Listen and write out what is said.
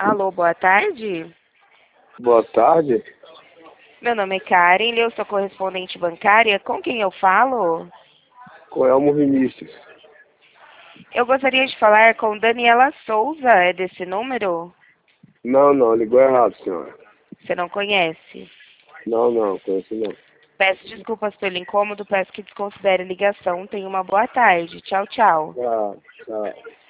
Alô, boa tarde. Boa tarde. Meu nome é Karen, eu sou correspondente bancária. Com quem eu falo? Com Elmo Vinícius. Eu gostaria de falar com Daniela Souza. É desse número? Não, ligou errado, senhora. Você não conhece? Não, conheço não. Peço desculpas pelo incômodo, peço que desconsidere a ligação. Tenha uma boa tarde. Tchau, tchau. Tchau.